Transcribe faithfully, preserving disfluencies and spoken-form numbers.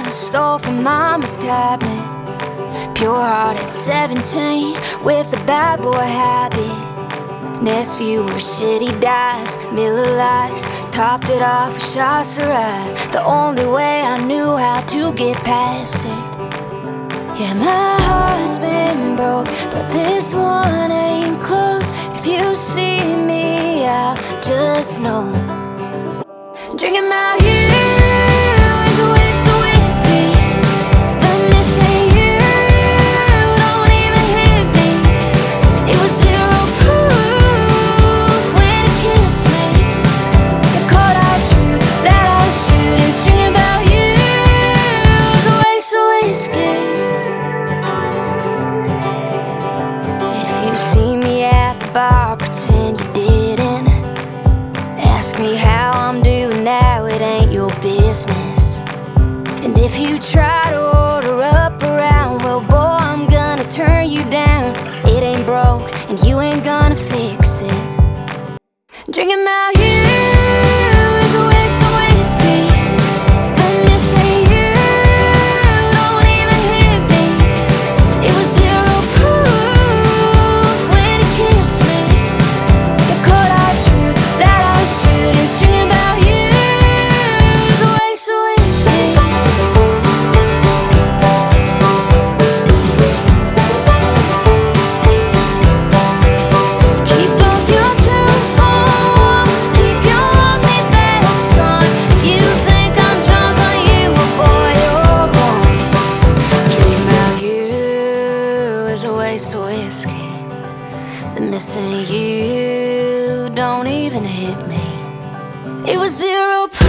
I stole from mama's cabinet. Pure heart at seventeen, with a bad boy habit. Next few were shitty dives, Miller Lights, topped it off with shots of rye. The only way I knew how to get past it. Yeah, my heart's been broke, but this one ain't close. If you see me out, just know drinking my you is a waste of whiskey. The missing you don't even hit me. It was zero proof when you kissed me. The cold hard truth that I shoot is drinking about you is a waste of whiskey. If you see me at the bar, pretend you didn't. Ask me how I'm doing now, it ain't your business. And if you try to order up around, well boy, I'm gonna turn you down. It ain't broke and you ain't gonna fix it. Drinking Mount Hugh is a waste of whiskey. The missing you don't even hit me. It was zero proof when you kissed me. The cold hard truth that I shoot is drinking about you is a waste of whiskey. Keep both your two phones, keep your on me bags gone. If you think I'm drunk on you, well boy, you're wrong. Drinking about you is a waste of whiskey. The missing you don't even hit me. It was zero proof.